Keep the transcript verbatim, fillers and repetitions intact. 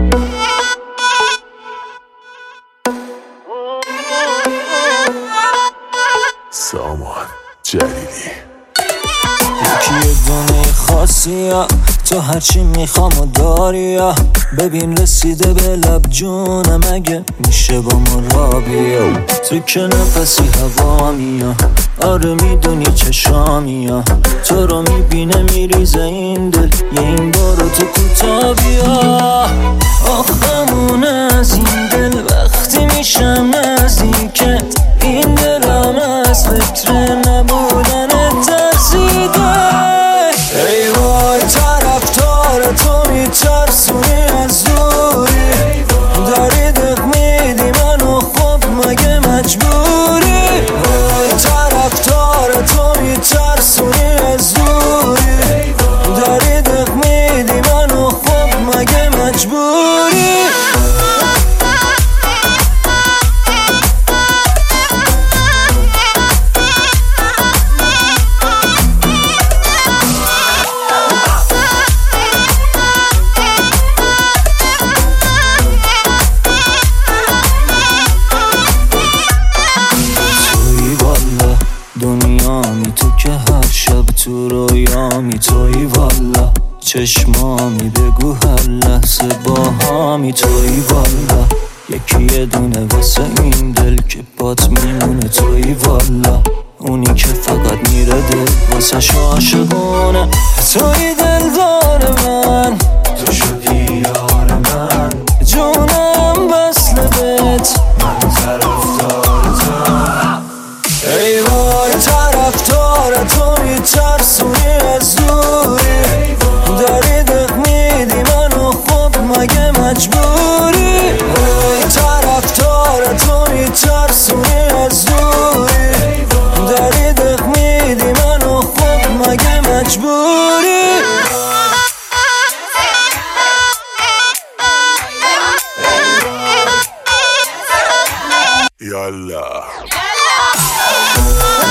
سامان جلیلی یکی دونه خاصی ها تو هرچی میخوام و داری ها. ببین رسیده به لب جونم اگه میشه با ما را بیا. تو که نفسی هوا میا آره میدونی چشامی ها. تو رو میبینه میریزه این دل یه این بارو تو کوتا بیا. آخمون از این دل وقتی میشم نزدیکت این دلم از فکر نبودن ترسیده. ای وای طرفدار تو میترسونی از دوری داری دق میدی منو خب مگه مجبوری. ای طرفدار تو میترسونی از دوری داری دق میدی منو خب مگه مجبوری. دنیامی تو که هر شب تو رویامی توی والا. چشمامی بگو هر لحظه باهامی توی والا. یکی یه دونه واسه این دل که بات میمونه توی والا. اونی که فقط میره دل واسه عاشقونه. توی دلدار من تو شدی یار من جونم وصل بهت من طرفدارتم. ای وای طرفدار تو میترسونی از دوری داری دق میدی منو خب مگه مجبوری. ای طرفدار تو میترسونی از دوری داری دق میدی منو خب مگه مجبوری. یالا